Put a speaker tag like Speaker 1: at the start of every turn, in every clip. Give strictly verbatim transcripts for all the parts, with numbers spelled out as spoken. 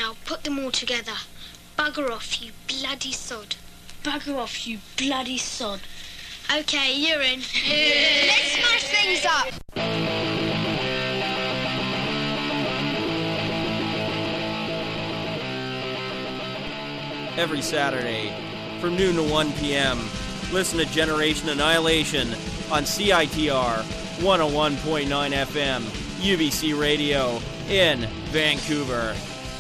Speaker 1: Now, put them all together. Bugger off, you bloody sod.
Speaker 2: Bugger off, you bloody sod.
Speaker 1: Okay, you're in.
Speaker 3: Let's smash things up!
Speaker 4: Every Saturday, from noon to one p.m., listen to Generation Annihilation on C I T R one oh one point nine F M, U B C Radio in Vancouver.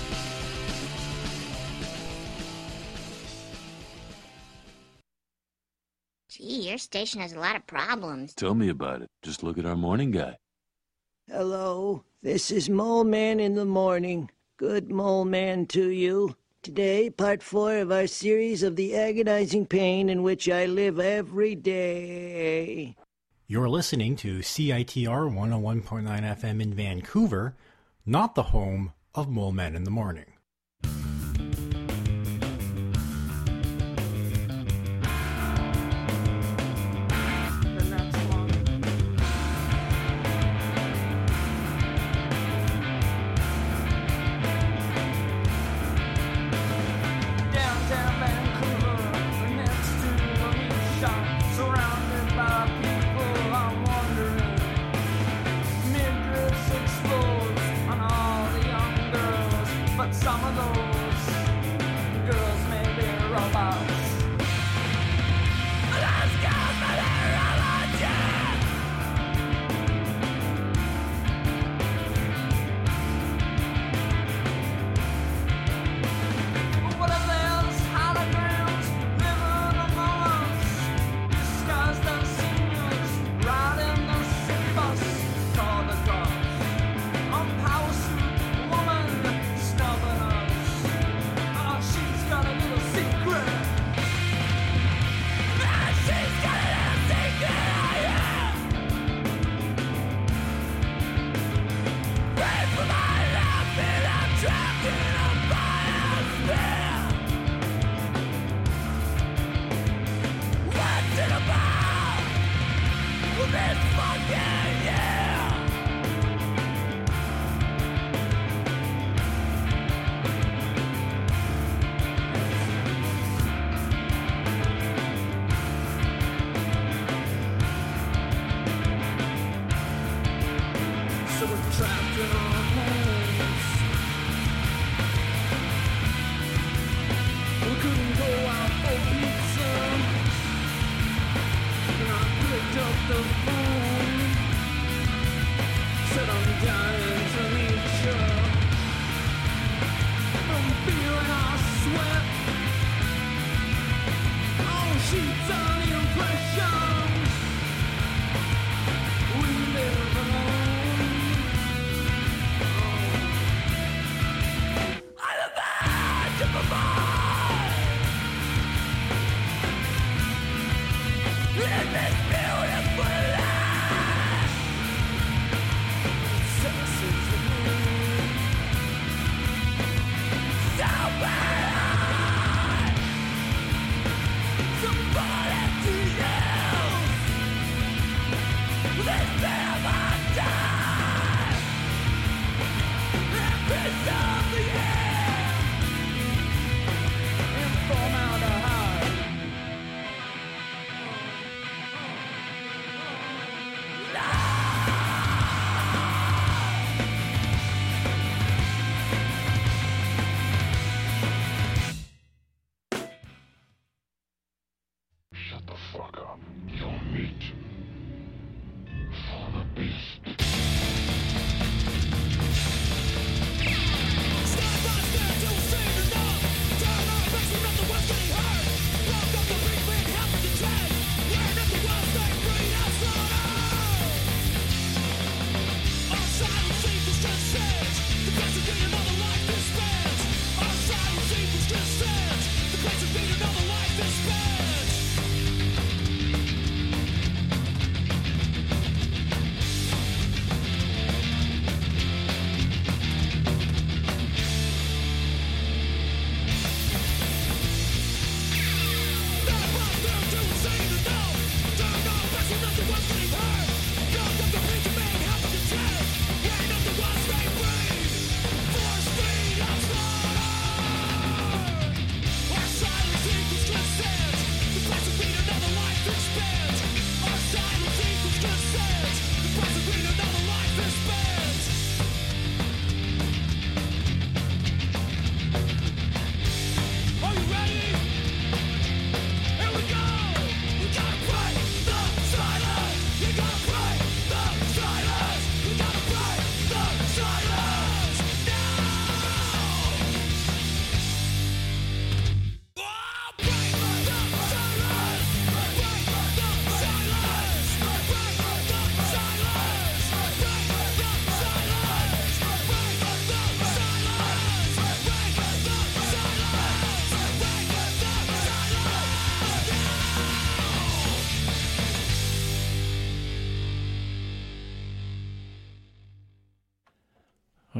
Speaker 5: Gee, your station has a lot of problems.
Speaker 6: Tell me about it. Just look at our morning guy.
Speaker 7: Hello, this is Mole Man in the morning. Good Mole Man to you. Today, part four of our series of the agonizing pain in which I live every day.
Speaker 8: You're listening to C I T R one oh one point nine F M in Vancouver, not the home of Mole Man in the Morning.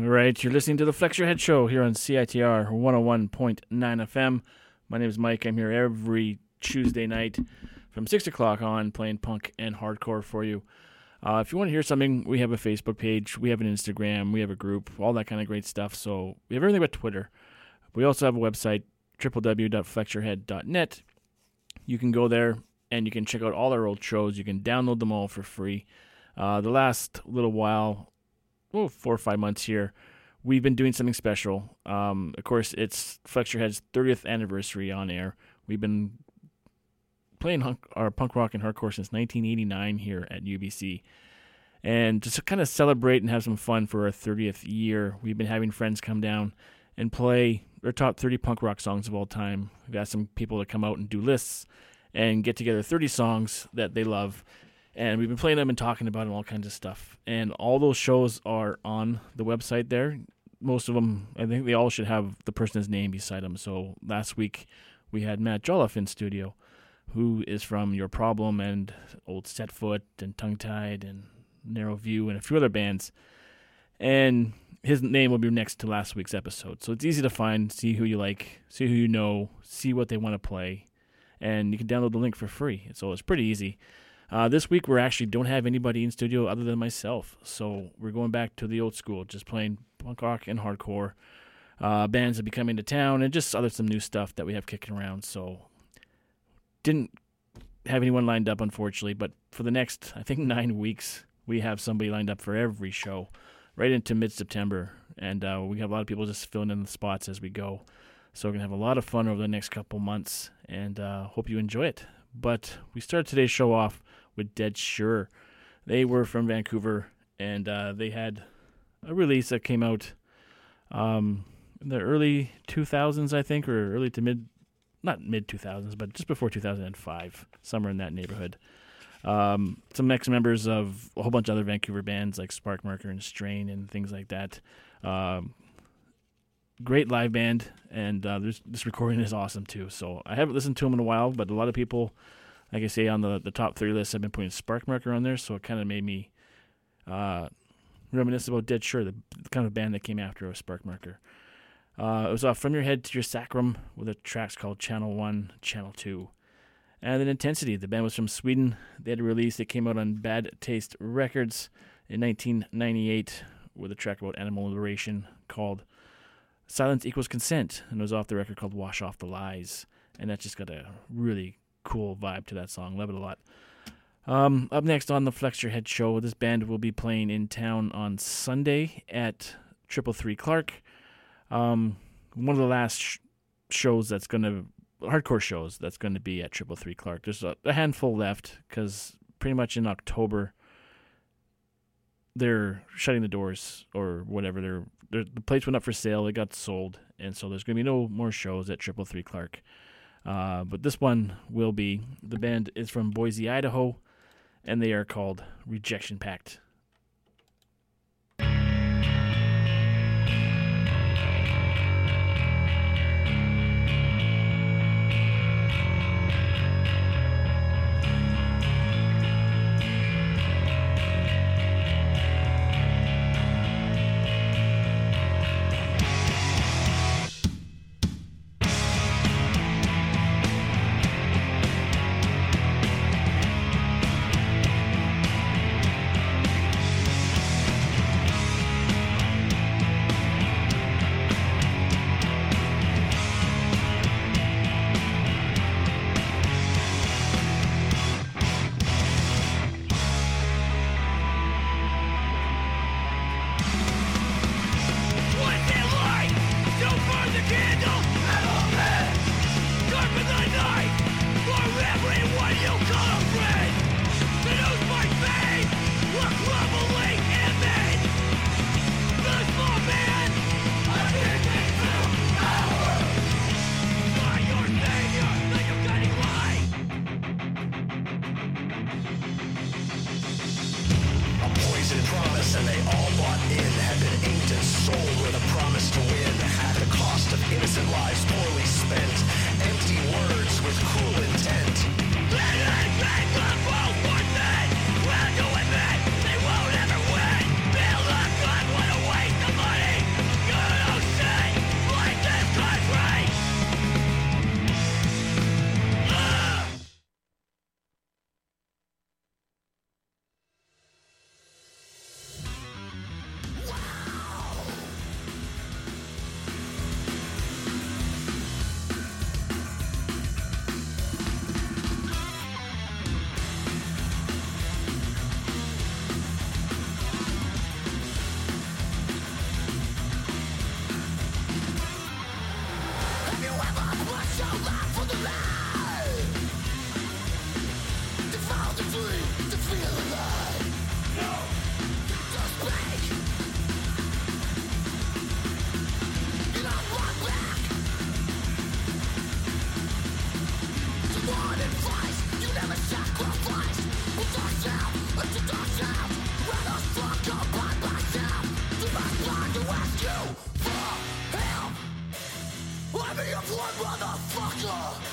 Speaker 9: right, you're listening to the Flex Your Head Show here on C I T R one oh one point nine F M. My name is Mike. I'm here every Tuesday night from six o'clock on, playing punk and hardcore for you. Uh, if you want to hear something, we have a Facebook page, we have an Instagram, we have a group, all that kind of great stuff. So we have everything but Twitter. We also have a website, w w w dot flex your head dot net. You can go there and you can check out all our old shows. You can download them all for free. Uh, the last little while, oh, four or five months here, we've been doing something special. Um, of course, it's Flex Your Head's thirtieth anniversary on air. We've been playing hunk, our punk rock and hardcore since nineteen eighty-nine here at U B C. And to kind of celebrate and have some fun for our thirtieth year, we've been having friends come down and play their top thirty punk rock songs of all time. We've got some people to come out and do lists and get together thirty songs that they love. And we've been playing them and talking about them, all kinds of stuff. And all those shows are on the website there. Most of them, I think they all should have the person's name beside them. So last week we had Matt Jolliffe in studio, who is from Your Problem and Old Set Foot and Tongue Tied and Narrow View and a few other bands. And his name will be next to last week's episode. So it's easy to find, see who you like, see who you know, see what they want to play. And you can download the link for free. So it's pretty easy. Uh, this week, we actually don't have anybody in studio other than myself, so we're going back to the old school, just playing punk rock and hardcore. Uh, bands that be coming to town, and just other some new stuff that we have kicking around. So, didn't have anyone lined up, unfortunately, but for the next, I think, nine weeks, we have somebody lined up for every show, right into mid-September, and uh, we have a lot of people just filling in the spots as we go. So we're going to have a lot of fun over the next couple months, and uh, hope you enjoy it. But we started today's show off with Dead Sure. They were from Vancouver, and uh, they had a release that came out um, in the early two thousands, I think, or early to mid, not mid two thousands, but just before two thousand five, somewhere in that neighborhood. Um, some ex-members of a whole bunch of other Vancouver bands like Sparkmarker and Strain and things like that. Um, great live band, and uh, this, this recording is awesome too. So I haven't listened to them in a while, but a lot of people, like I say, on the, the top three list, I've been putting Sparkmarker on there, so it kind of made me uh, reminisce about Dead Sure, the, the kind of band that came after was Sparkmarker. Uh, it was off From Your Head to Your Sacrum with a tracks called Channel one, Channel two. And then Intensity, the band was from Sweden. They had a release that came out on Bad Taste Records in nineteen ninety-eight with a track about animal liberation called Silence Equals Consent, and it was off the record called Wash Off the Lies. And that just got a really cool vibe to that song. Love it a lot. Um, up next on the Flex Your Head Show, this band will be playing in town on Sunday at Triple Three Clark. Um, one of the last sh- shows that's going to, hardcore shows that's going to be at Triple Three Clark. There's a, a handful left because pretty much in October they're shutting the doors or whatever. They're, they're the place went up for sale. It got sold, and so there's going to be no more shows at Triple Three Clark. Uh, but this one will be. The band is from Boise, Idaho, and they are called Rejection Pact.
Speaker 10: me up one motherfucker.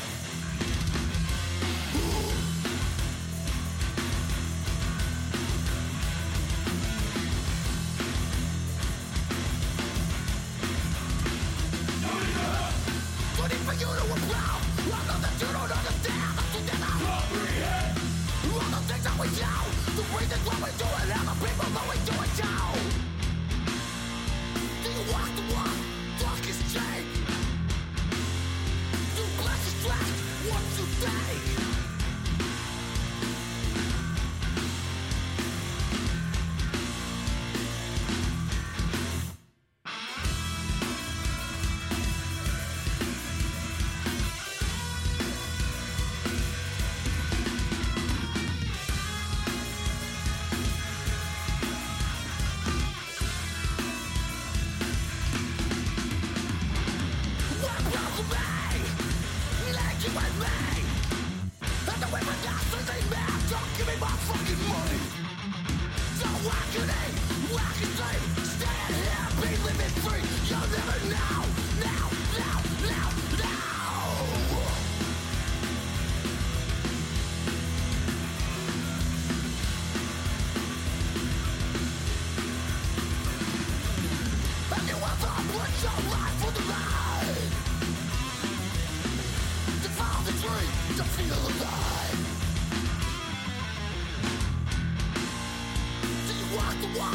Speaker 10: Waiting for you to applaud. All of that you don't understand, that you never comprehend. All the things that we do, the reasons why we do it, and the people that we do it to. Do you walk the walk? Walk is change. Do bless is track what you think. The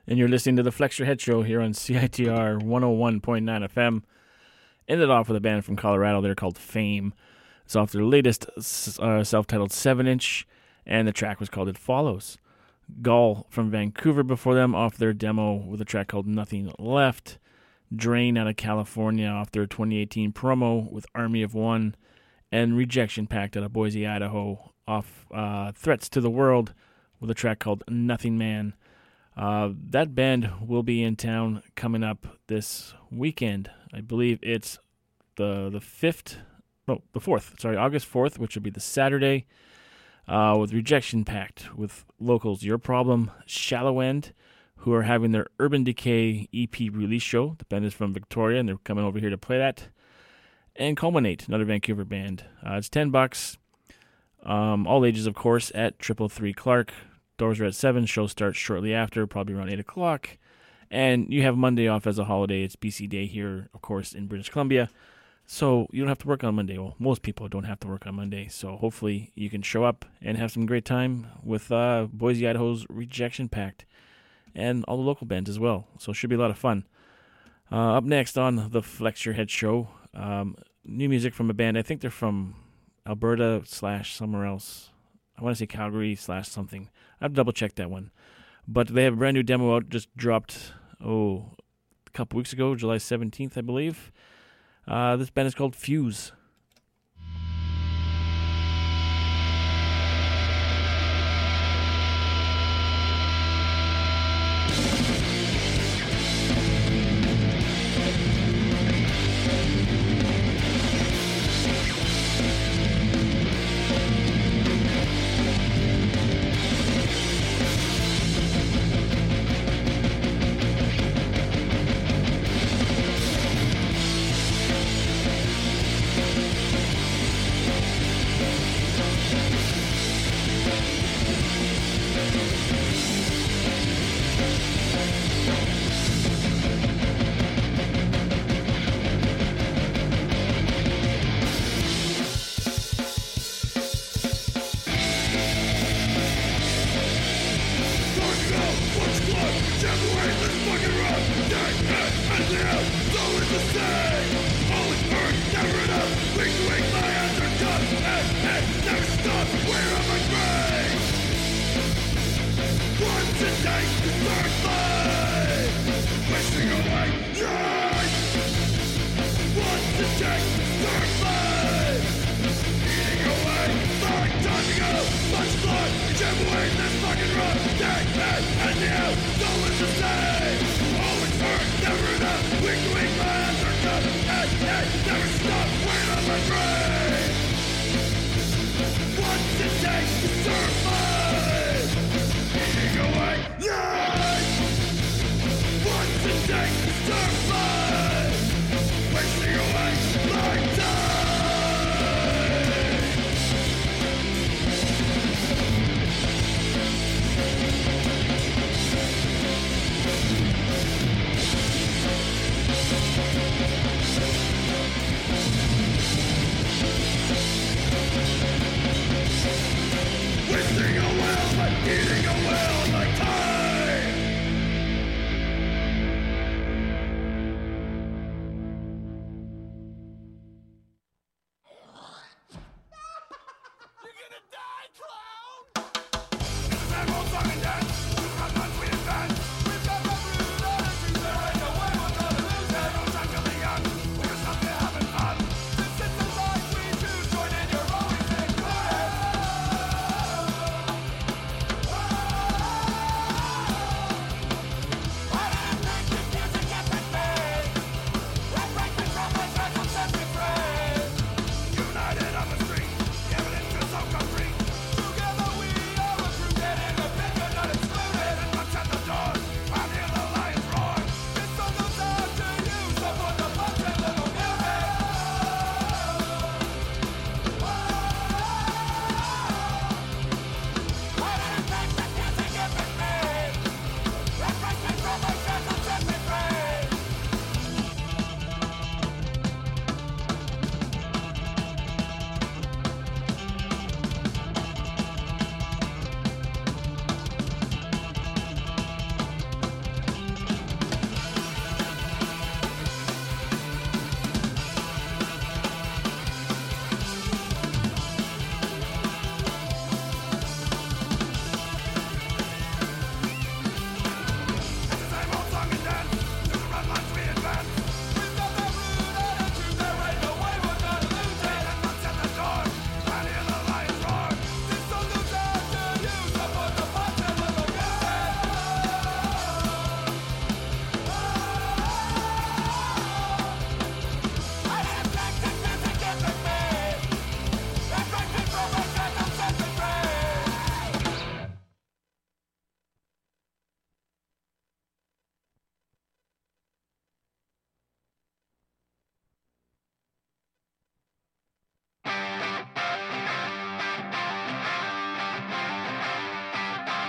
Speaker 9: and you're listening to the Flex Your Head Show here on C I T R one oh one point nine F M. Ended off with a band from Colorado. They're called Fame. It's off their latest uh, self-titled seven inch, and the track was called It Follows. Gull from Vancouver before them off their demo with a track called Nothing Left. Drain out of California off their twenty eighteen promo with Army of One. And Rejection Pact out of Boise, Idaho off uh, Threats to the World with a track called Nothing Man. Uh, that band will be in town coming up this weekend. I believe it's the the fifth, no, the fourth, sorry, August fourth, which will be the Saturday. Uh, with Rejection Pact, with locals Your Problem, Shallow End, who are having their Urban Decay E P release show. The band is from Victoria, and they're coming over here to play that. And Culminate, another Vancouver band. Uh, it's ten bucks. Um, all ages, of course, at Triple Three Clark. Doors are at seven. Show starts shortly after, probably around eight o'clock. And you have Monday off as a holiday. It's B C Day here, of course, in British Columbia. So you don't have to work on Monday. Well, most people don't have to work on Monday. So hopefully you can show up and have some great time with uh, Boise, Idaho's Rejection Pact and all the local bands as well. So it should be a lot of fun. Uh, up next on the Flex Your Head Show, um, new music from a band. I think they're from Alberta slash somewhere else. I want to say Calgary slash something. I have to double check that one. But they have a brand new demo out, just dropped, oh, a couple weeks ago, July seventeenth, I believe. Uh, this band is called Fuse.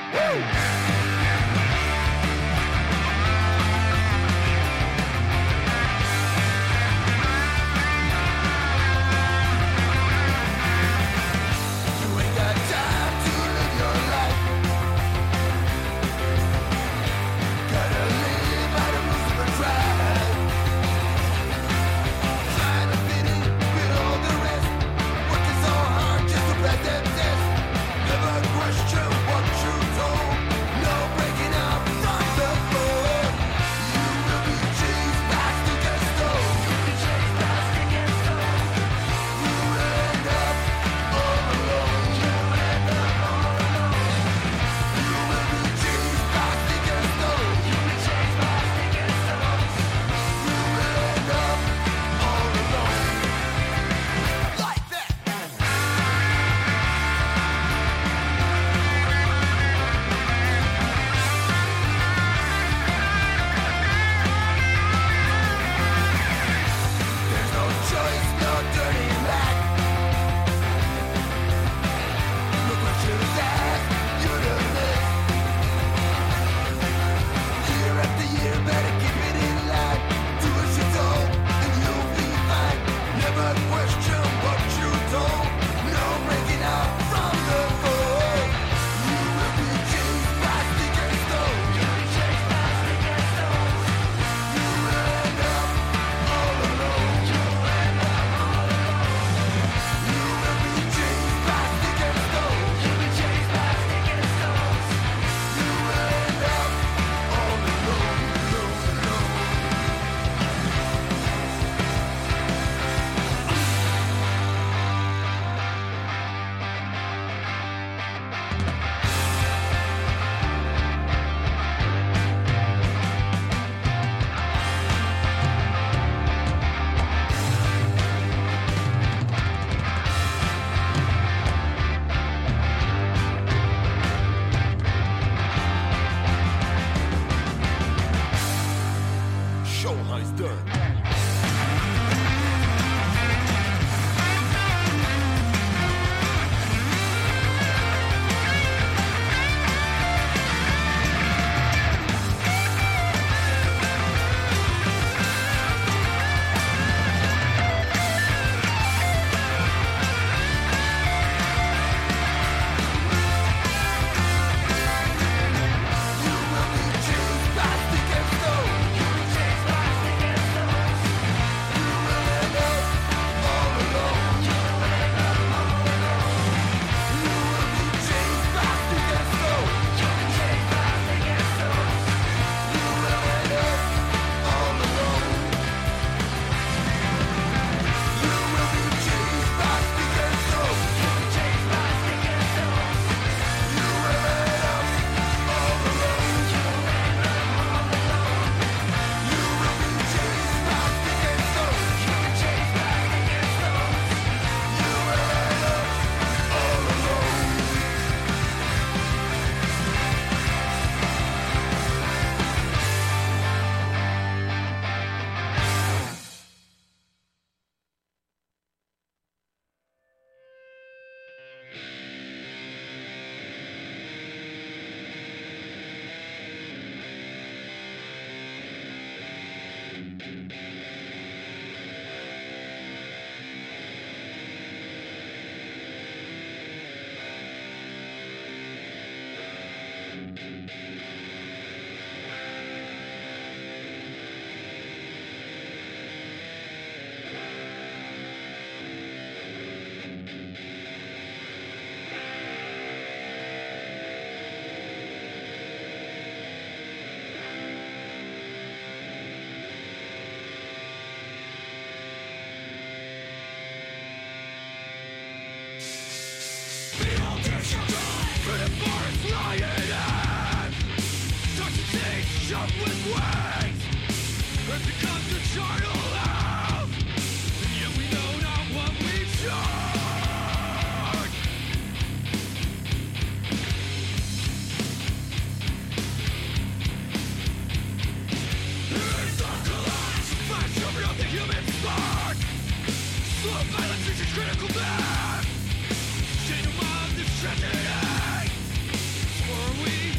Speaker 10: Critical mass, chain of this tragedy, for we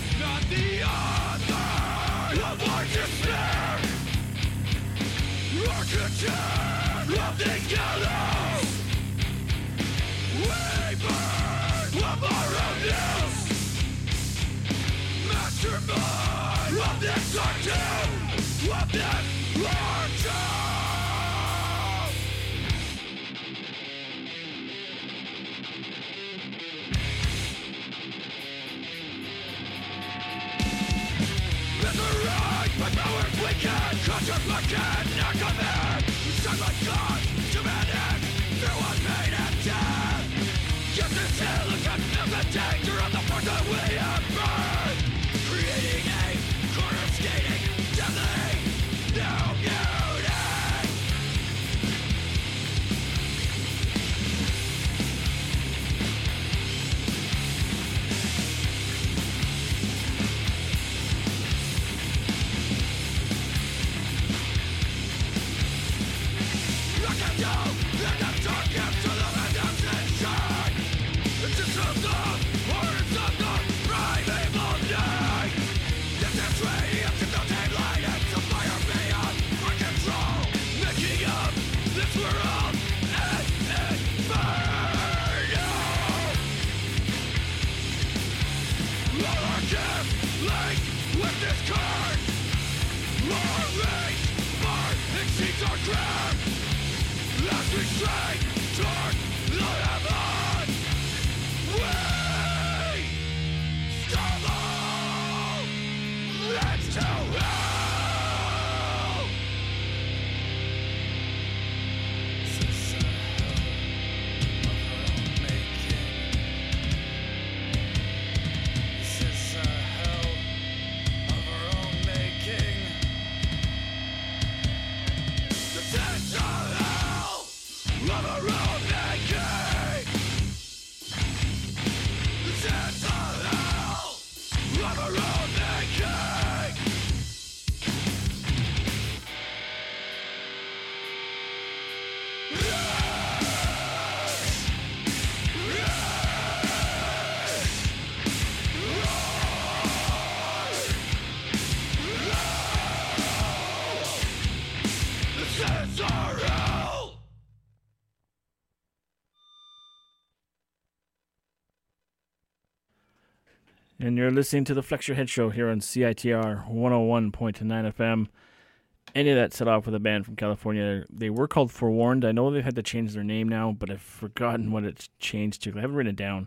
Speaker 9: And you're listening to the Flex Your Head Show here on C I T R one oh one point nine F M. Any of that set off with a band from California. They were called Forewarned. I know they've had to change their name now, but I've forgotten what it's changed to. I haven't written it down.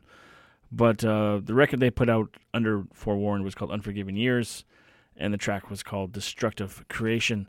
Speaker 9: But uh, the record they put out under Forewarned was called Unforgiven Years, and the track was called Destructive Creation.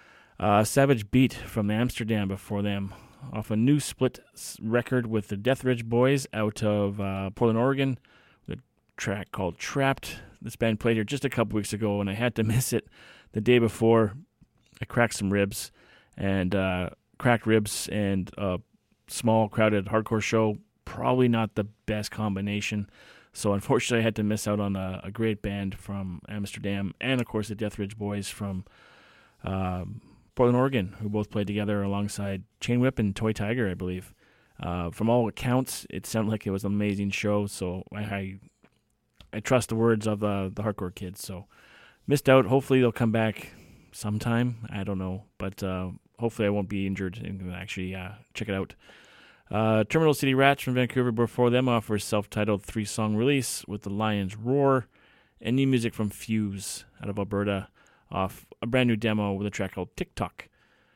Speaker 9: Uh, Savage Beat from Amsterdam before them, off a new split record with the Death Ridge Boys out of uh, Portland, Oregon. The track called Trapped. This band played here just a couple weeks ago, and I had to miss it the day before. I cracked some ribs, and uh, cracked ribs and a small, crowded hardcore show, probably not the best combination. So unfortunately, I had to miss out on a, a great band from Amsterdam, and of course the Death Ridge Boys from um, Portland, Oregon, who both played together alongside Chain Whip and Toy Tiger, I believe. Uh, from all accounts, it sounded like it was an amazing show, so I I, I trust the words of uh, the hardcore kids. So missed out. Hopefully they'll come back sometime. I don't know, but uh, hopefully I won't be injured and can actually uh, check it out. Uh, Terminal City Rats from Vancouver before them offers self-titled three-song release with The Lion's Roar, and new music from Fuse out of Alberta off a brand new demo with a track called TikTok.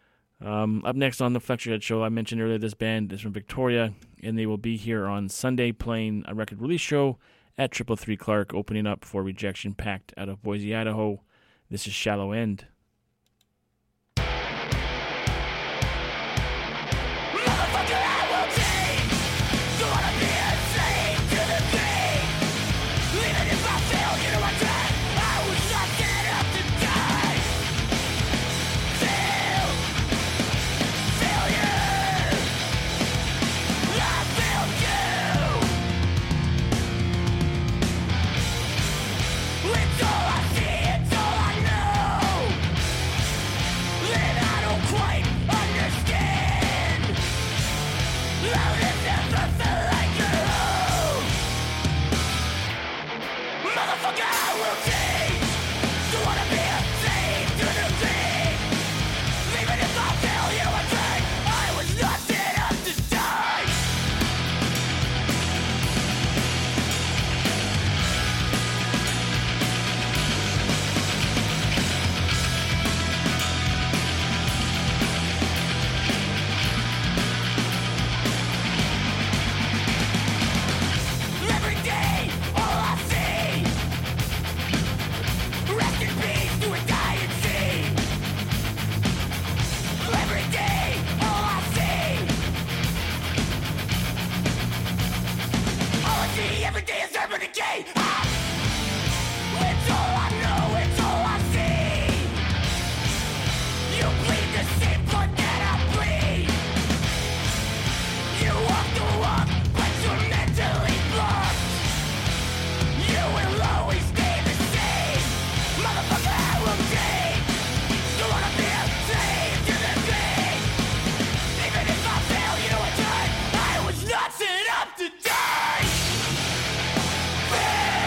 Speaker 9: Um, up next on the Flex Your Head Show, I mentioned earlier this band is from Victoria, and they will be here on Sunday playing a record release show at Triple Three Clark, opening up for Rejection Pact out of Boise, Idaho. This is Shallow End.
Speaker 10: It's all I see, it's all I know. me every day is urban decay. Ah! It's all I know, it's all I see. You bleed the same blood that I bleed. You walk the walk, but you're mentally blocked. You will always stay the same. Motherfucker, I will change. You wanna be a slave to the pain. Even if I fail, you know what time? I was not set up to die. Fail.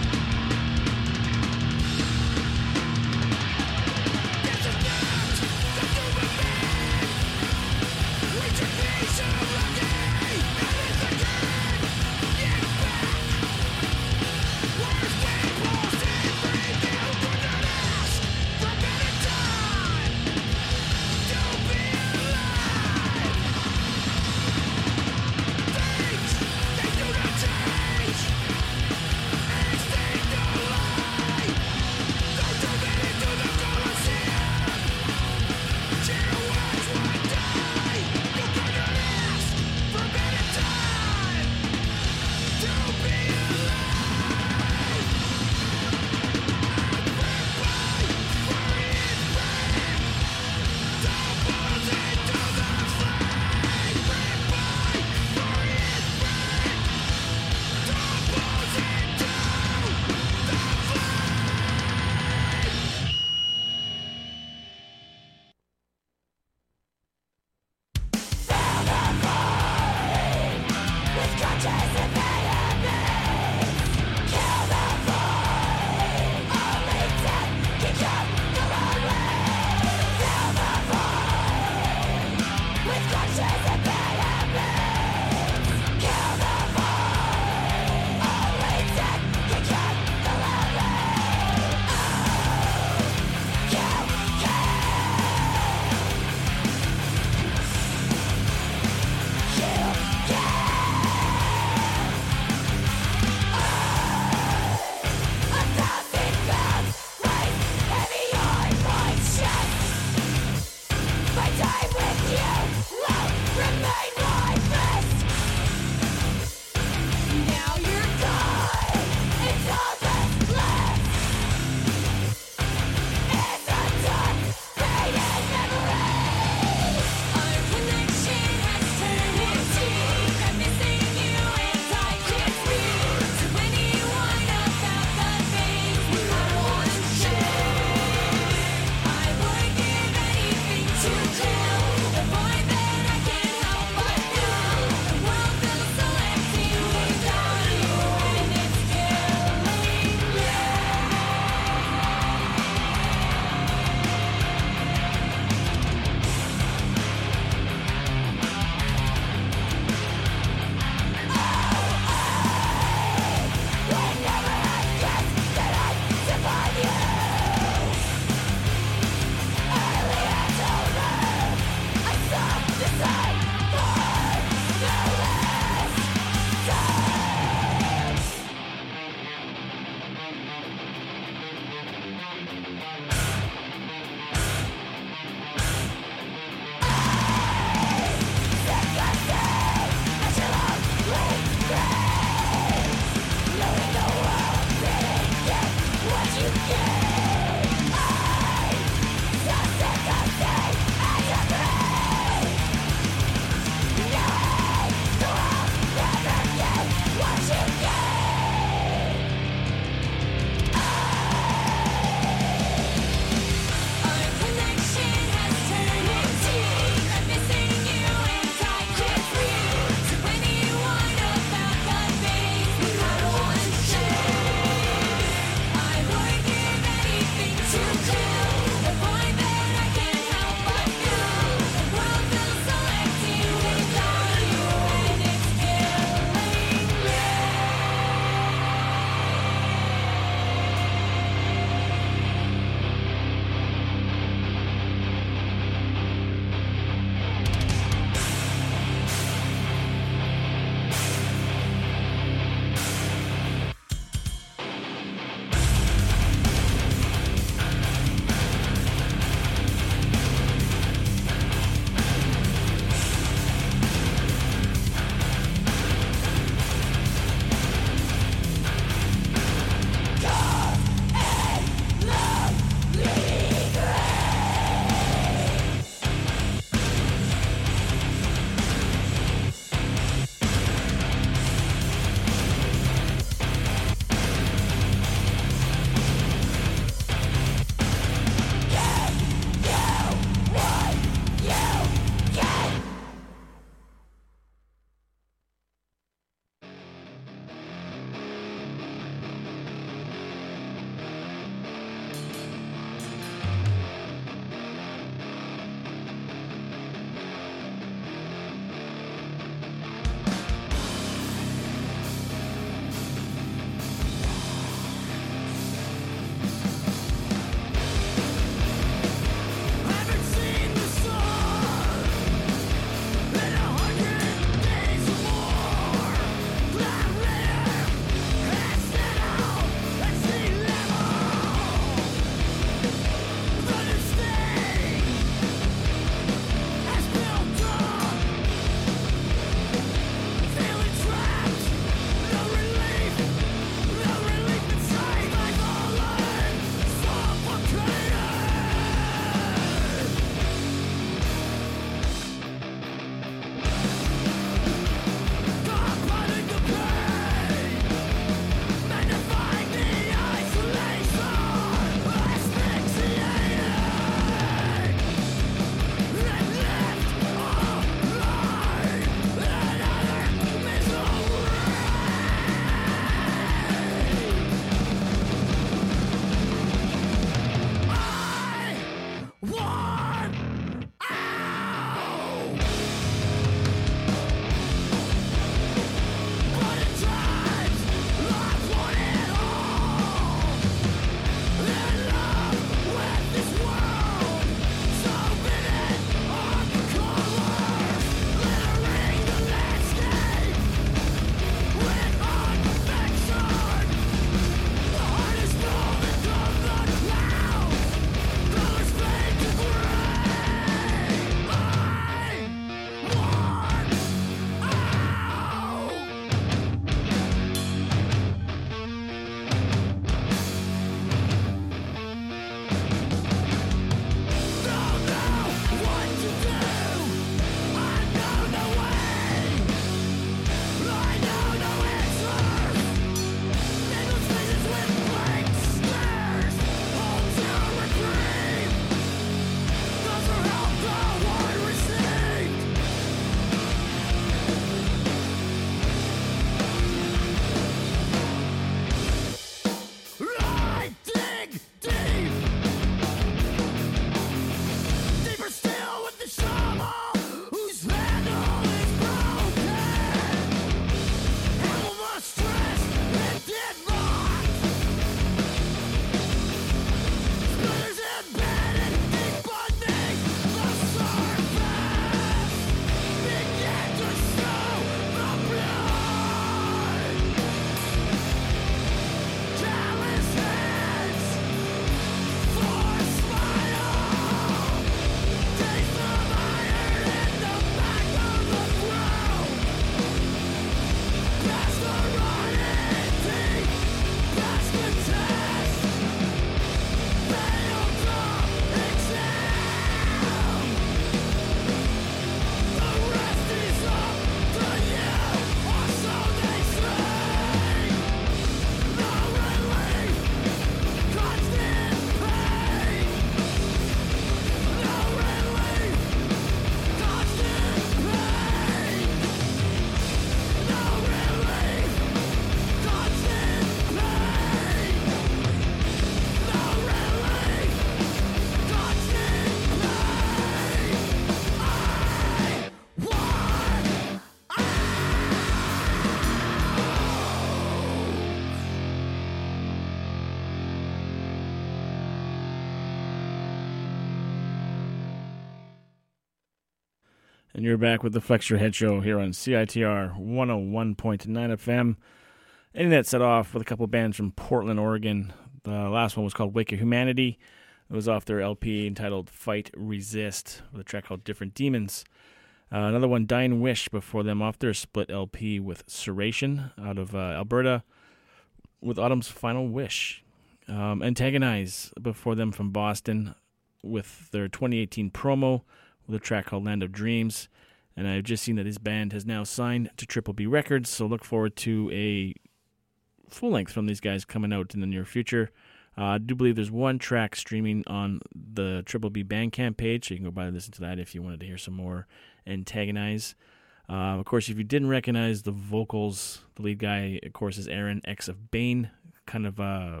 Speaker 9: And you're back with the Flex Your Head Show here on C I T R one oh one point nine F M. Ending that set off with a couple bands from Portland, Oregon. The last one was called Wake of Humanity. It was off their L P entitled Fight Resist with a track called Different Demons. Uh, another one, Dying Wish, before them off their split L P with Serration out of uh, Alberta with Autumn's Final Wish. Um, Antagonize before them from Boston with their twenty eighteen promo with a track called Land of Dreams. And I've just seen that his band has now signed to Triple B Records, so look forward to a full length from these guys coming out in the near future. Uh, I do believe there's one track streaming on the Triple B Bandcamp page, so you can go by and listen to that if you wanted to hear some more Antagonize. Uh, of course, if you didn't recognize the vocals, the lead guy, of course, is Aaron X of Bane, kind of a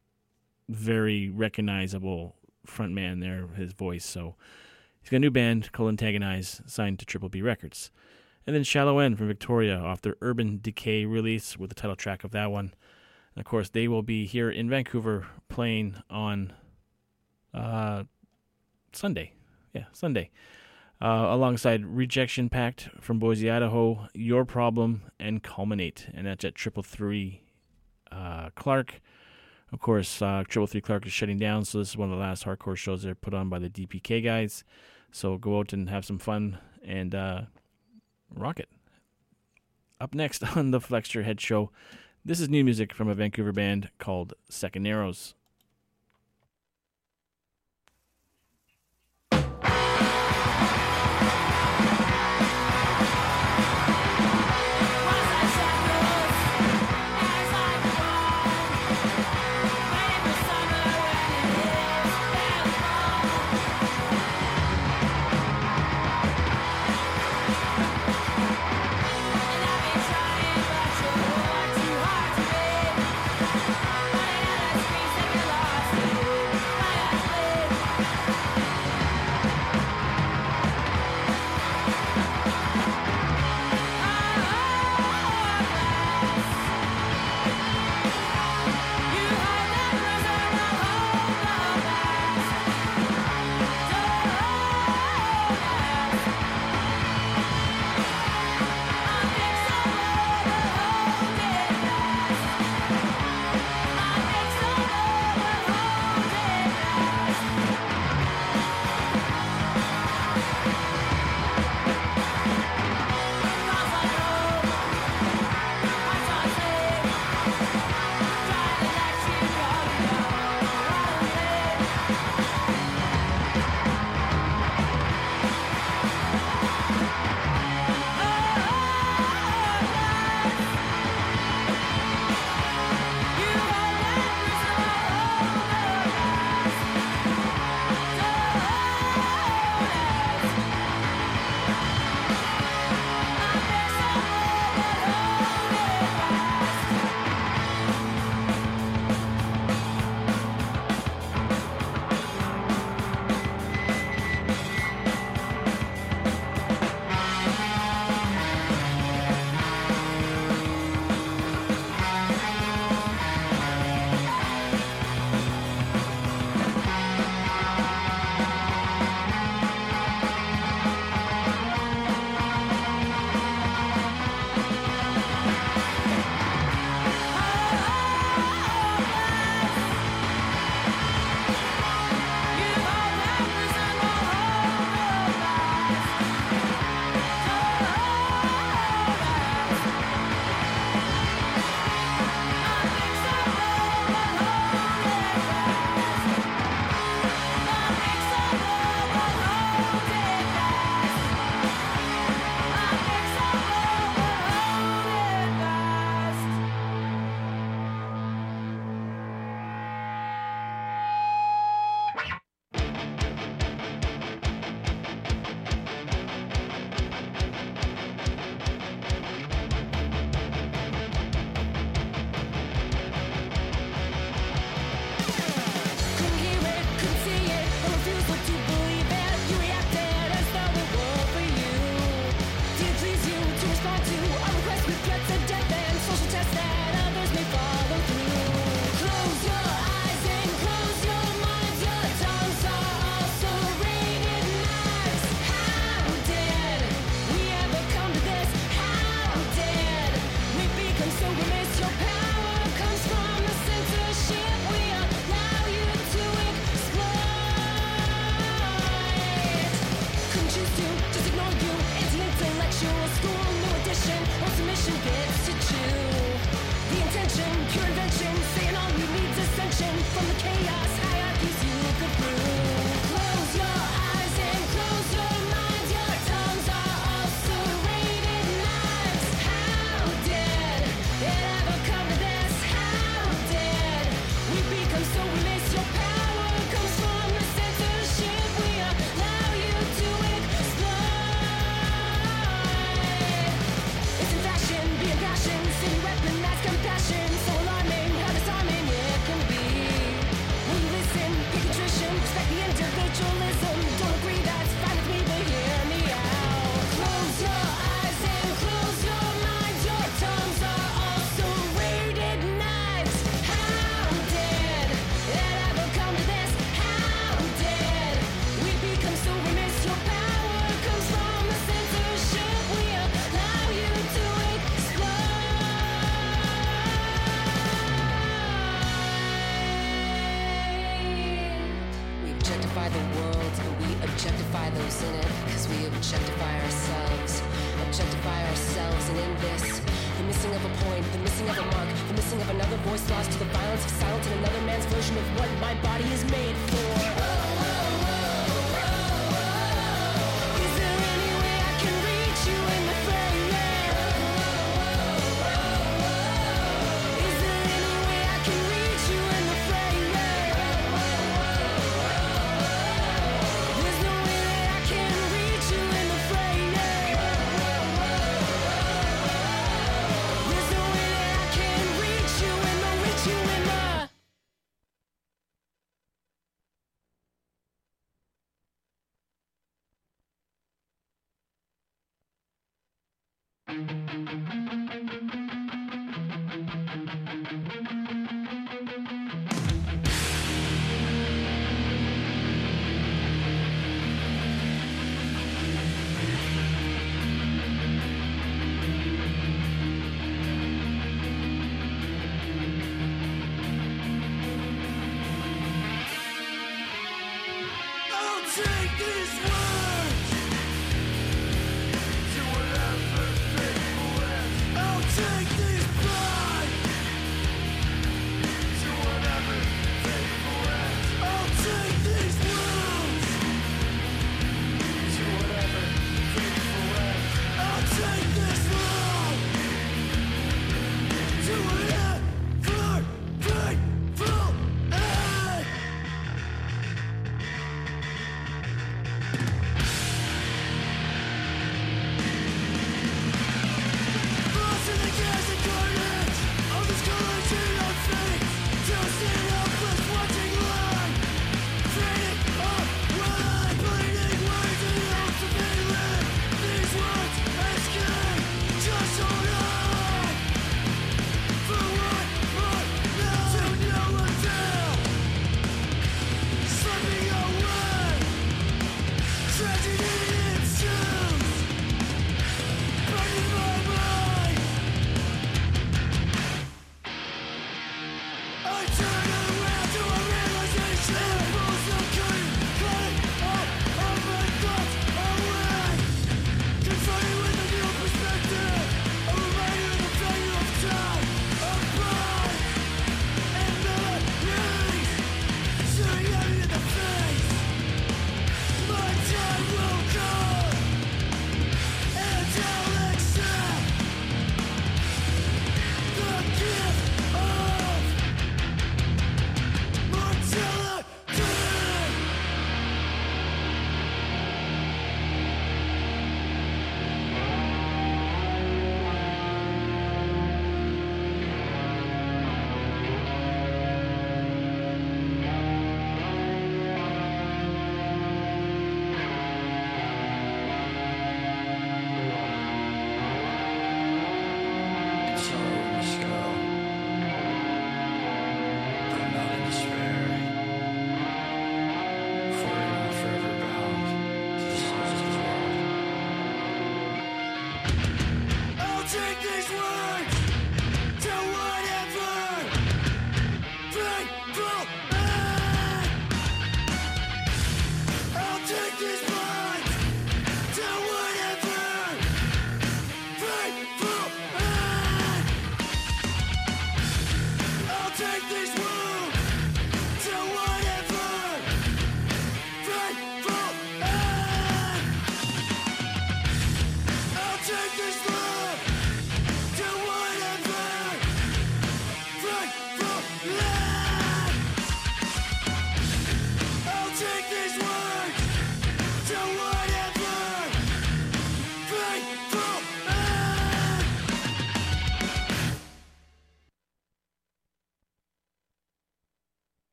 Speaker 9: very recognizable frontman there, his voice. So he's got a new band called Antagonize, signed to Triple B Records. And then Shallow End from Victoria off their Urban Decay release with the title track of that one. And of course, they will be here in Vancouver playing on uh, Sunday. Yeah, Sunday. Uh, alongside Rejection Pact from Boise, Idaho, Your Problem, and Culminate. And that's at Triple Three uh, Clark. Of course, uh, Triple Three Clark is shutting down, so this is one of the last hardcore shows that are put on by the D P K guys. So go out and have some fun and uh, rock it. Up next on the Flex Your Head Show, this is new music from a Vancouver band called Second Narrows.
Speaker 10: Too hard to read, but it is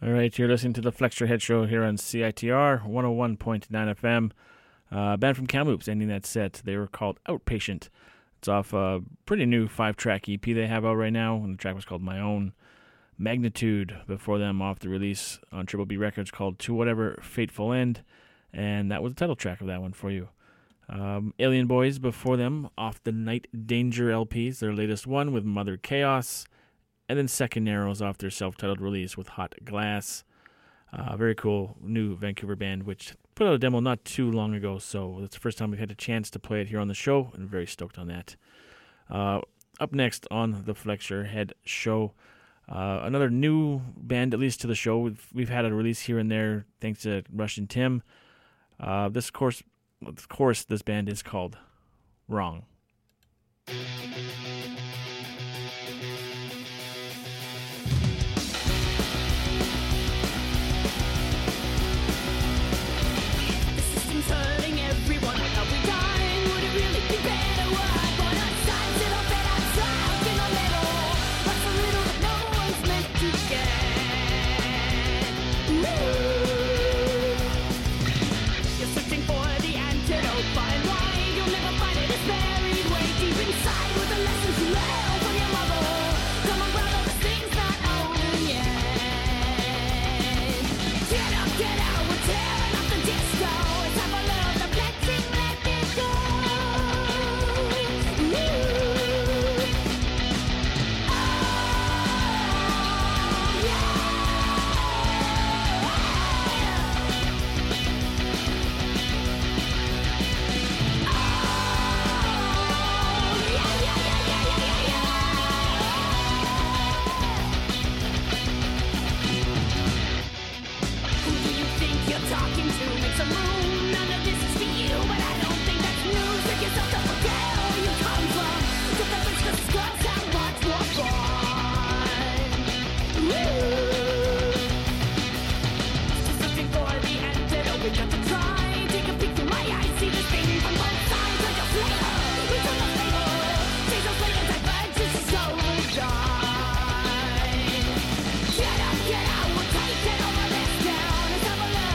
Speaker 9: All right, you're listening to the Flex Your Head Show here on C I T R one oh one point nine F M. Uh, band from Kamloops ending that set. They were called Outpatient. It's off a pretty new five-track E P they have out right now, and the track was called My Own. Magnitude before them off the release on Triple B Records called To Whatever Fateful End, and that was the title track of that one for you. Um, Alien Boys before them off the Night Danger L Ps, their latest one with Mother Chaos, and then Second Narrows off their self-titled release with Hot Glass. Uh, very cool new Vancouver band, which put out a demo not too long ago, so it's the first time we've had a chance to play it here on the show, and very stoked on that. Uh, up next on the Flex Your Head Show, uh, another new band, at least to the show. We've, we've had a release here and there, thanks to Russian Tim. Uh, this course, of course, this band is called Wrong.
Speaker 10: Hurting everyone. Are we dying? Would it really be better? What? Going on sides that are better stuck in the middle. What's a little that no one's meant to get? Ooh. You're searching for the antidote, far and wide. You'll never find it. It's buried way deep inside with the lessons you learned from your mother. Come on, brother, this thing's not over yet. Get up, get out. We're tearing up the disco. Talking to make some room. None of this is for you, but I don't think that's news. Take yourself to forget where you come from. Took the risk of scrubs and watch more fun. Woo! Just searching for the antidote. We got to try. Take a peek through my eyes. See this thing from both sides. Like a flavor. We took a flavor. Change those flavors. Divergence is overdone. Get up, get out. We're taking over this town. Let's have a look.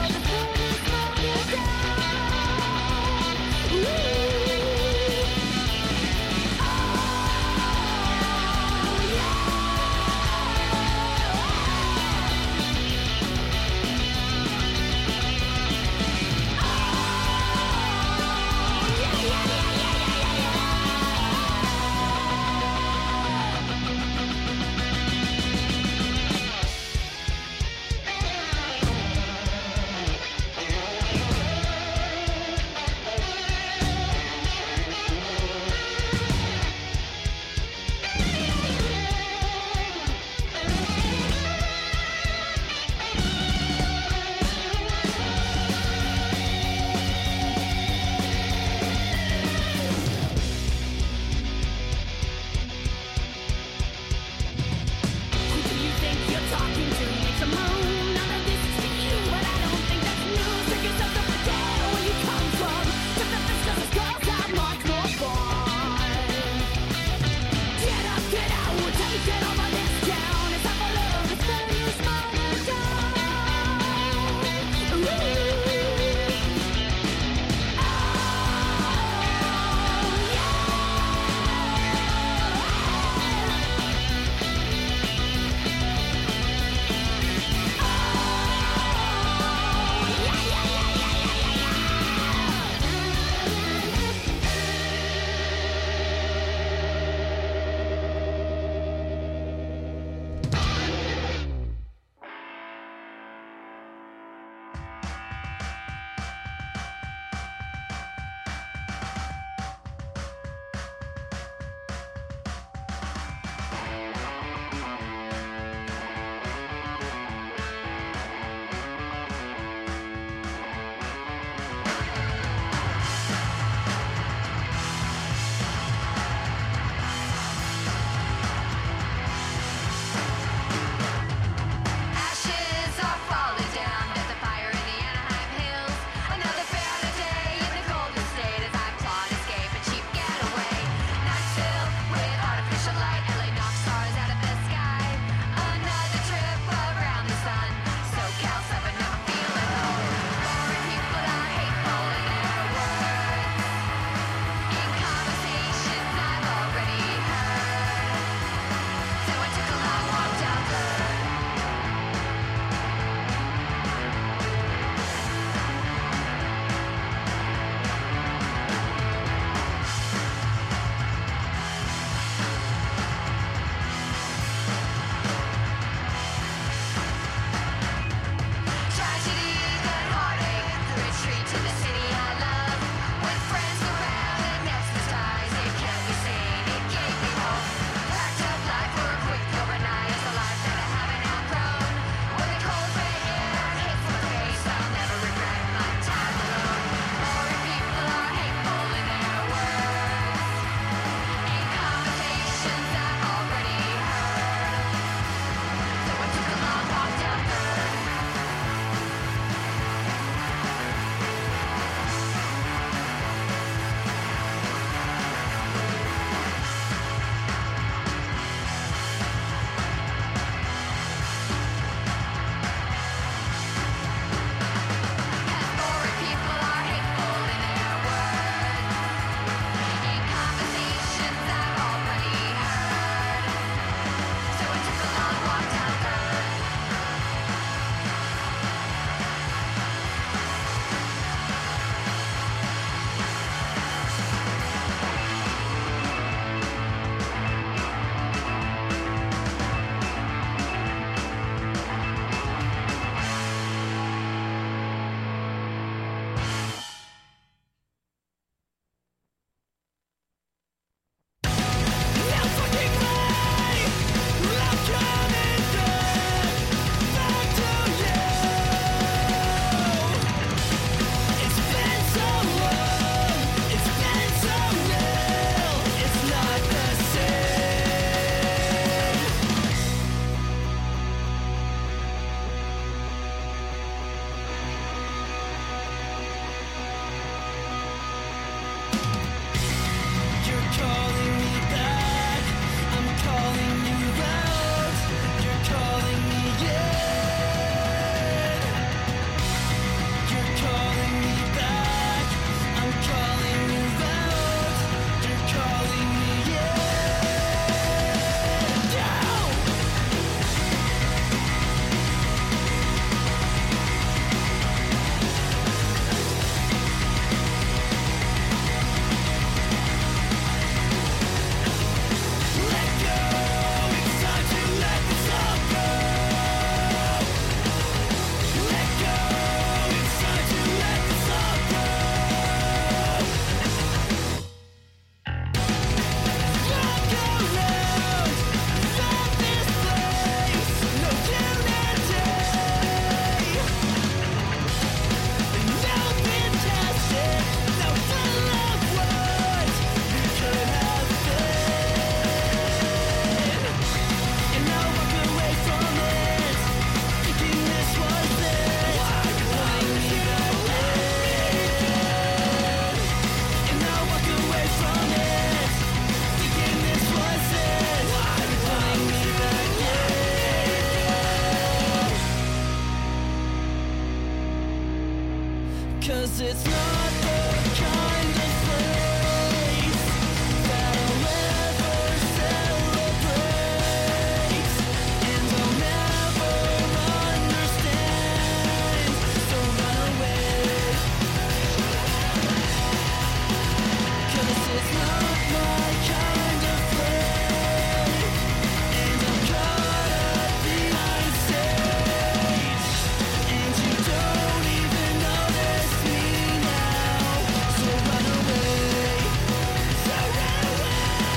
Speaker 10: 'cause it's not the kind of place that I'll ever celebrate, and I'll never understand, so run away, 'cause it's not my kind of play, and I'm caught up behind stage, and you don't even notice me now, so run away, so run away.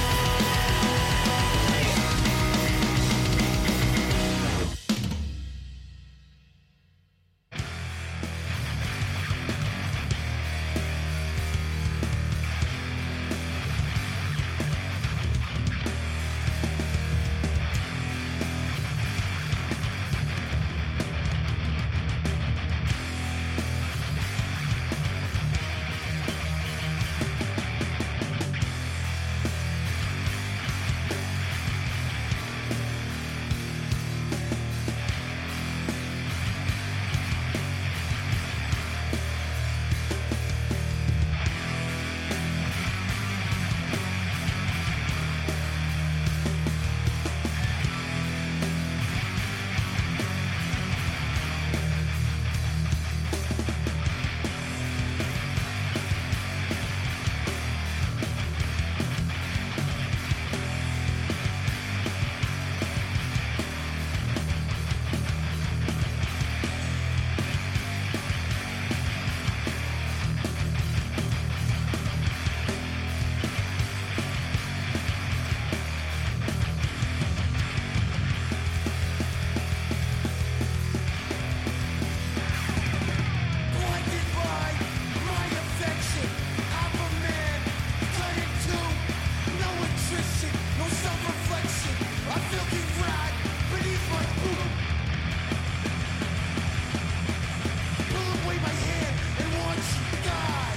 Speaker 10: Blinded by my affection, I'm a man cut in two. No attrition, no self-reflection. I filthy rot beneath my boot. Pull away my hand and watch you die.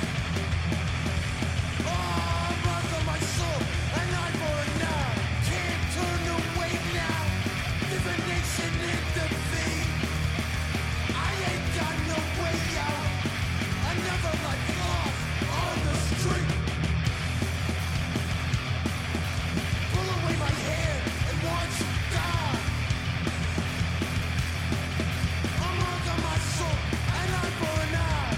Speaker 10: Oh, I'm under my soul, an eye for an eye. Can't turn away now. Divination in defeat. I ain't got no way out. Another life lost on the street. Pull away my hand and watch you die. I'm under my soul, an eye for an eye.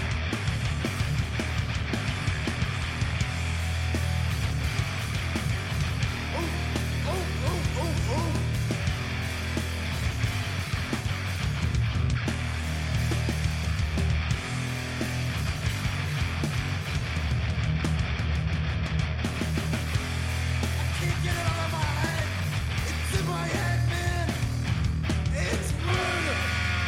Speaker 10: Oh, oh, oh, oh, oh. Can't get it out of my head. It's in my head, man. It's murder.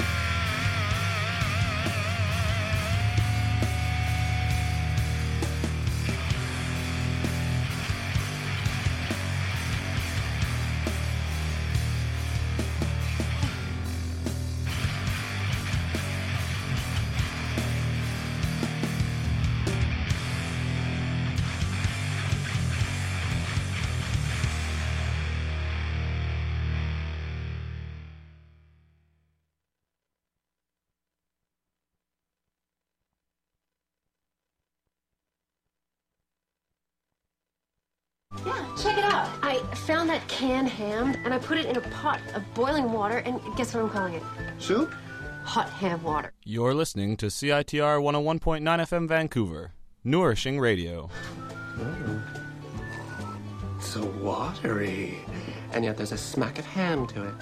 Speaker 11: Yeah, check it out. I found that canned ham and I put it in a pot of boiling water, and guess what I'm calling it?
Speaker 12: Soup?
Speaker 11: Hot ham water.
Speaker 13: You're listening to C I T R one oh one point nine F M Vancouver, nourishing radio.
Speaker 12: Mm. So watery. And yet there's a smack of ham to it.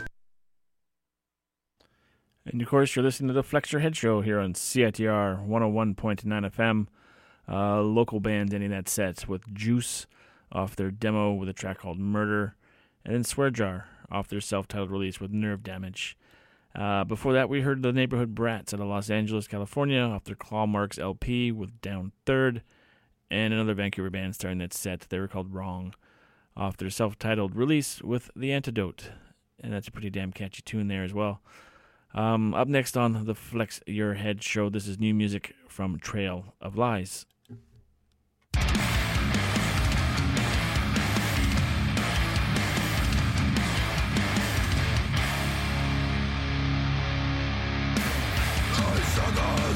Speaker 9: And of course, you're listening to the Flex Your Head Show here on C I T R one oh one point nine F M. Uh, local band ending that set with Juice off their demo with a track called Murder, and then Swear Jar off their self-titled release with Nerve Damage. Uh, before that, we heard the Neighborhood Brats out of Los Angeles, California, off their Claw Marks L P with Down Third, and another Vancouver band starting that set. They were called Wrong, off their self-titled release with The Antidote, and that's a pretty damn catchy tune there as well. Um, up next on the Flex Your Head Show, this is new music from Trail of Lies.
Speaker 10: Sugar.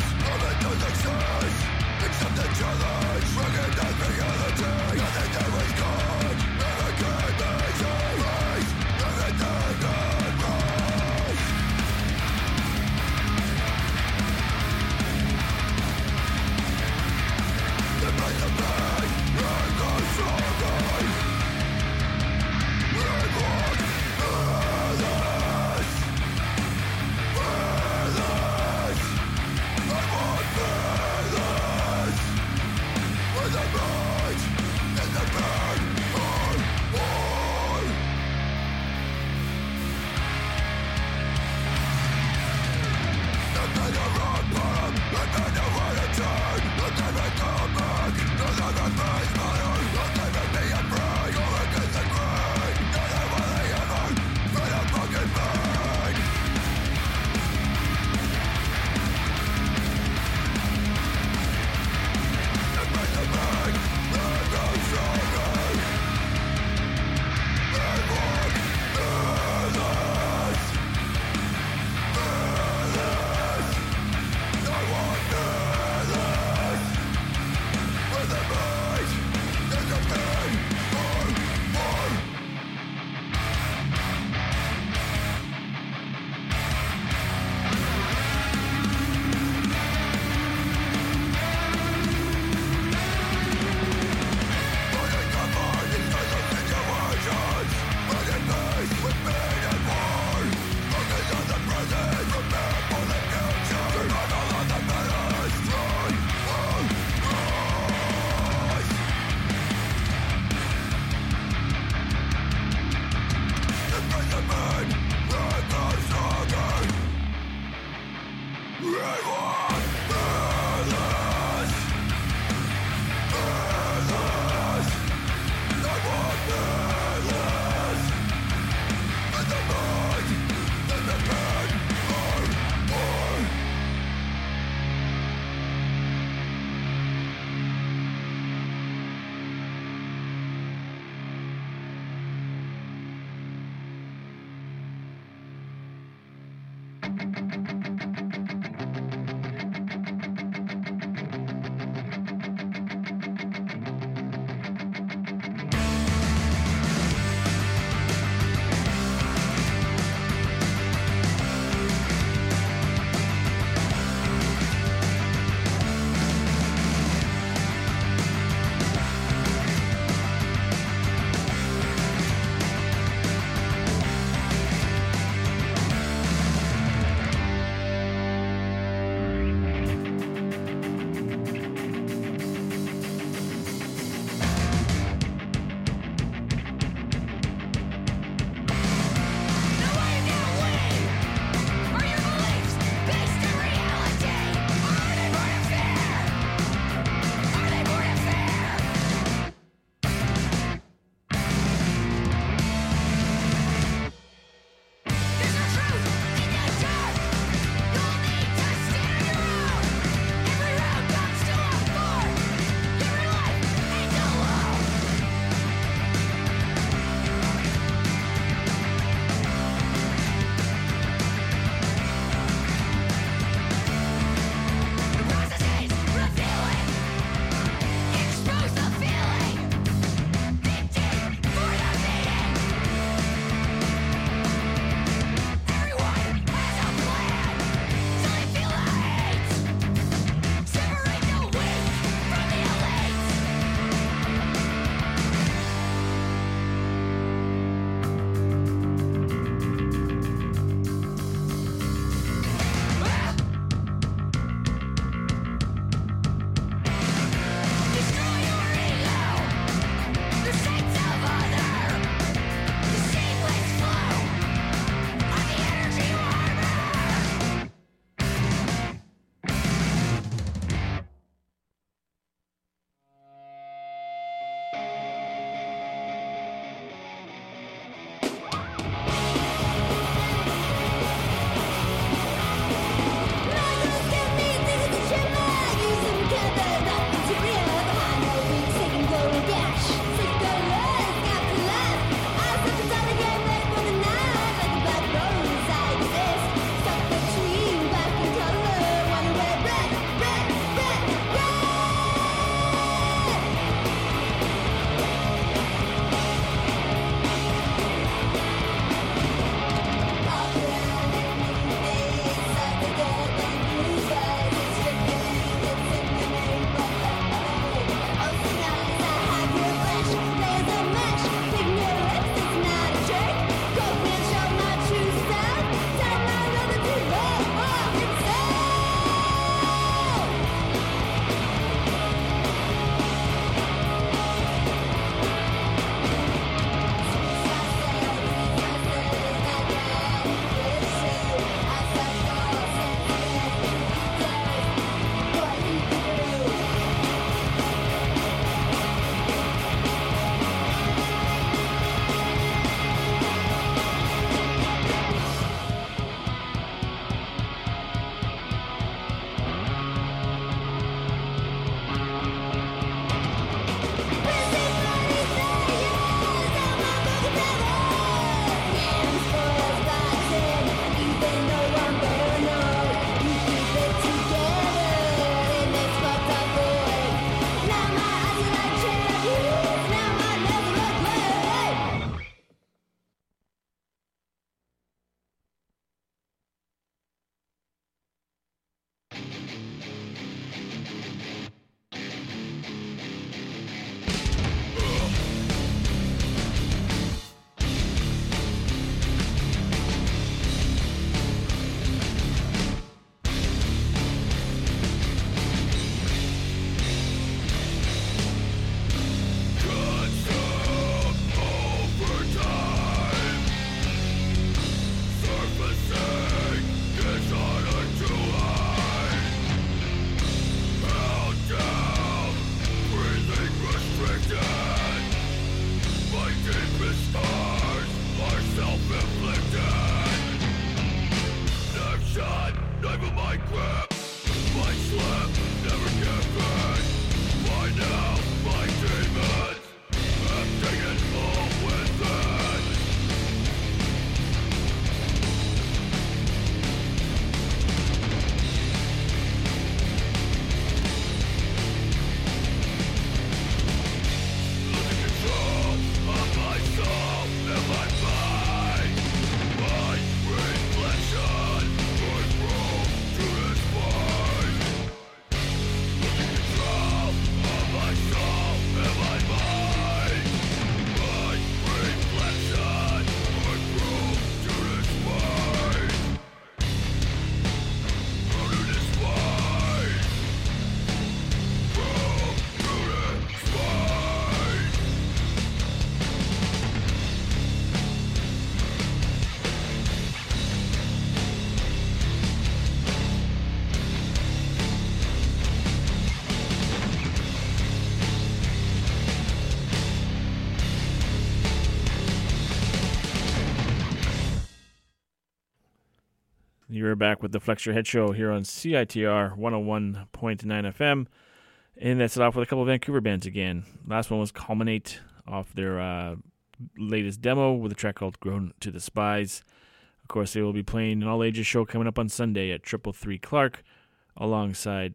Speaker 9: You're back with the Flex Your Head Show here on C I T R one oh one point nine F M. And that's it off with a couple of Vancouver bands again. Last one was Culminate off their uh, latest demo with a track called Grown to the Spies. Of course, they will be playing an all-ages show coming up on Sunday at Triple Three Clark alongside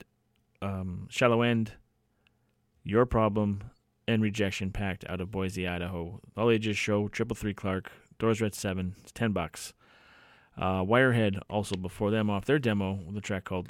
Speaker 9: um, Shallow End, Your Problem, and Rejection Pact out of Boise, Idaho. All-ages show, Triple Three Clark. Doors are at seven. It's ten bucks. Uh, Wirehead also before them off their demo with a track called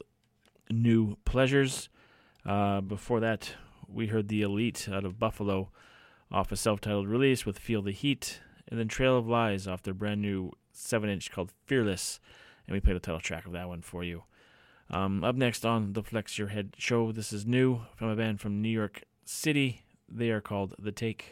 Speaker 9: New Pleasures. Uh, before that, we heard The Elite out of Buffalo off a self-titled release with Feel the Heat, and then Trail of Lies off their brand new seven inch called Fearless, and we played the title track of that one for you. Um, up next on the Flex Your Head Show, this is new from a band from New York City. They are called The Take.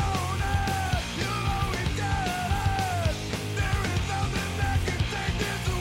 Speaker 10: This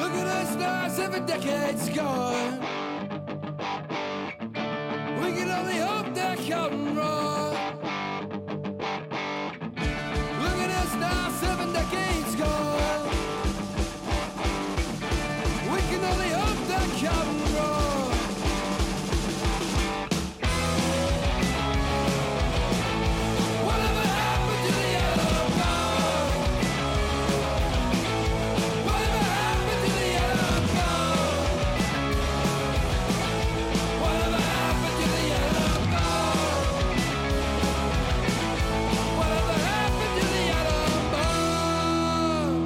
Speaker 10: Look at us now, seven decades gone. We can only hope they're counting wrong. Look at us now, seven decades gone. We can only hope they're counting wrong. Whatever happened to the yellow bone? Whatever happened to the yellow bone? Whatever happened to the yellow bone? Whatever happened to the yellow bone?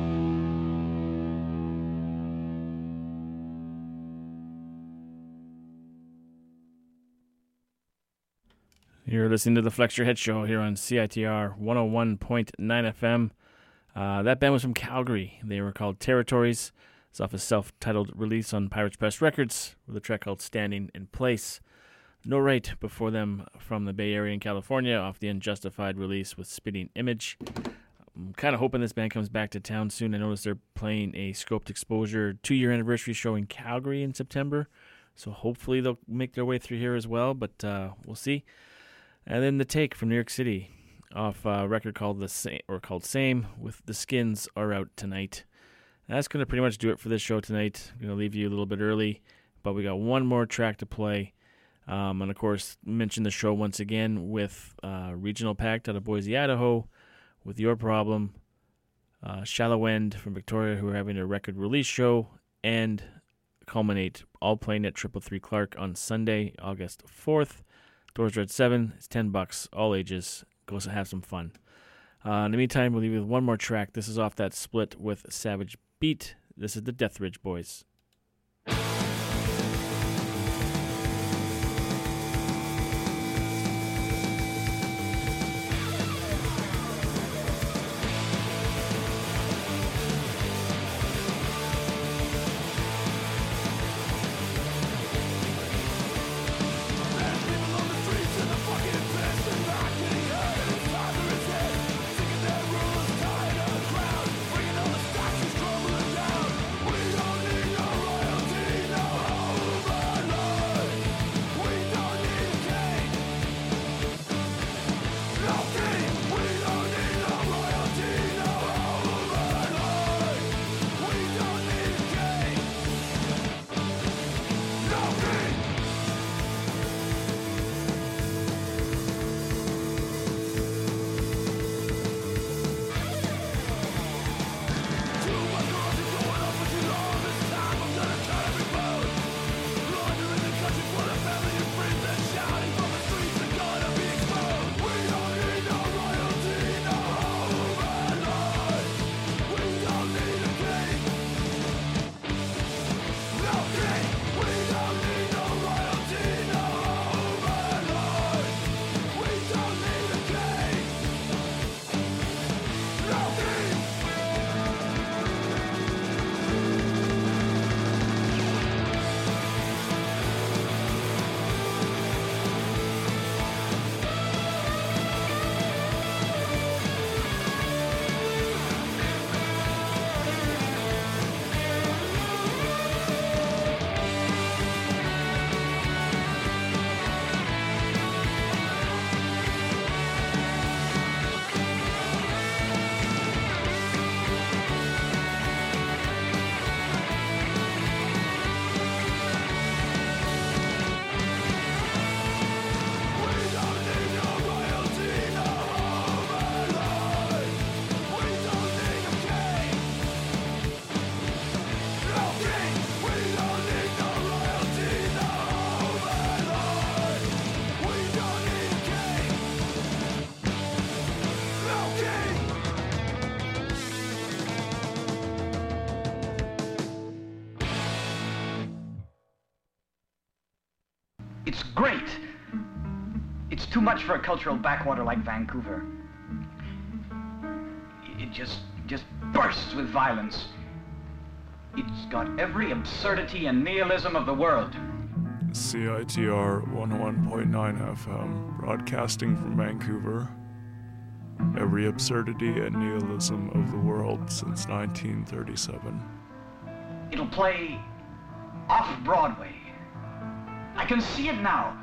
Speaker 9: You're listening to the Flex Your Head Show here on C I T R one oh one point nine F M. Uh, that band was from Calgary. They were called Territories. It's off a self-titled release on Pirates Press Records with a track called Standing in Place. No Right before them from the Bay Area in California off the Unjustified release with Spitting Image. I'm kind of hoping this band comes back to town soon. I noticed they're playing a Scoped Exposure two-year anniversary show in Calgary in September. So hopefully they'll make their way through here as well, but uh, we'll see. And then The Take from New York City, off a record called the Same, or called Same, with The Skins are out tonight. And that's going to pretty much do it for this show tonight. I'm going to leave you a little bit early, but we got one more track to play. Um, and of course, mention the show once again with uh, Regional Pact out of Boise, Idaho, with Your Problem, uh, Shallow End from Victoria, who are having a record release show, and Culminate, all playing at Triple Three Clark on Sunday, August fourth. Doors are at seven. It's ten bucks, all ages. Go have some fun. Uh, in the meantime, we'll leave you with one more track. This is off that split with Savage Beat. This is the Deathridge Boys.
Speaker 14: It's great. It's too much for a cultural backwater like Vancouver. It just, just bursts with violence. It's got every absurdity and nihilism of the world.
Speaker 15: C I T R one oh one point nine F M, broadcasting from Vancouver. Every absurdity and nihilism of the world since nineteen thirty-seven.
Speaker 14: It'll play off-Broadway. I can see it now.